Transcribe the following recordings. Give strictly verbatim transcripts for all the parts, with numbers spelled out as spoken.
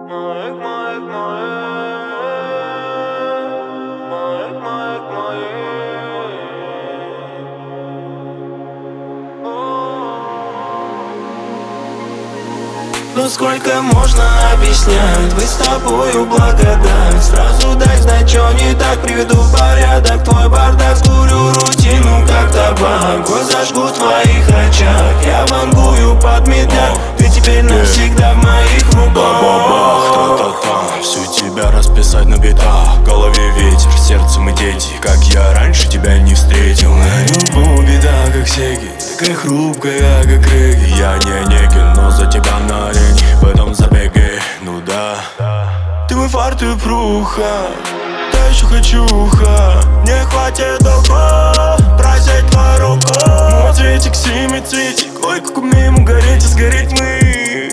Маек, маек, маек, маек, маек, маек. Ну сколько можно объяснять, вы с тобою благодать. Сразу дай знать, что не так, приведу в порядок твой бардак. Скурю рутину, как табак, огонь зажгу в твоих очах. Я вангую под медляк, ты теперь навсегда в моих руках. Бах-бах, тра-та-та, всю тебя расписать на битах. В голове ветер, сердце мы дети, как я раньше тебя не встретил. На любовь беда, как Сеги, такая хрупкая, как Регги. Я не Онегин, но за тебя на арене в этом забеге, ну да. Ты мой фар, ты пруха, да еще хочуха. Не хватит долго просить твою руку. Мой цветик, семицветик, ой, как умеем гореть и сгореть мы.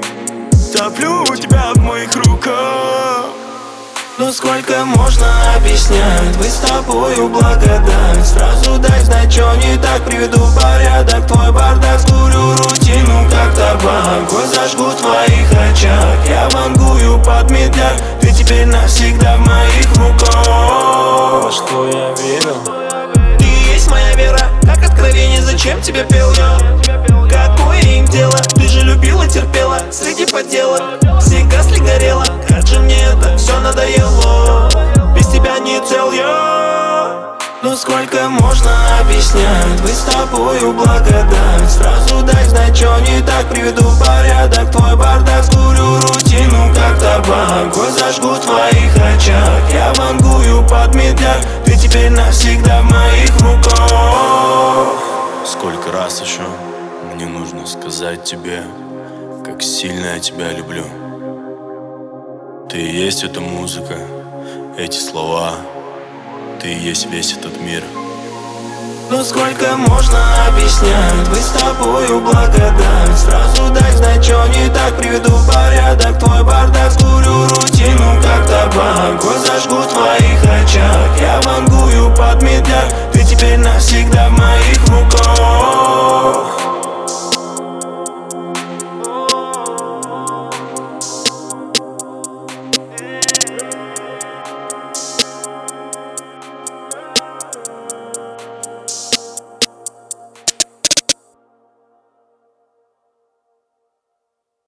Топлю тебя в моих руках. Ну сколько можно объяснять, вы с тобою благодать. Сразу дай знать, что не так, приведу в порядок твой бардак. Скурю рутину, как табак, огонь зажгу в твоих очах. Я вангую под медляк, ты теперь навсегда в моих руках. Во что я верил? Ты есть моя вера, как откровение, зачем тебе пел я? Какое им дело, ты же любила, терпела среди поделок, все гасли, горело. Как же мне это все надоело, без тебя не цел я. Ну сколько можно объяснять, вы с тобою благодать. Сразу дай знать, что не так, приведу в порядок твой бардак. Скурю рутину, как табак, огонь зажгу в твоих очах. Я вангую под медляк, ты теперь навсегда в моих руках. Сколько раз еще мне нужно сказать тебе, как сильно я тебя люблю. Ты и есть эта музыка, эти слова, ты и есть весь этот мир. Ну сколько можно объяснять, вы с тобою благодать. Сразу дай знать, что не так, приведу в порядок твой бардак. Скурю рутину, как табак, огонь зажгу в твоих очах. Я вангую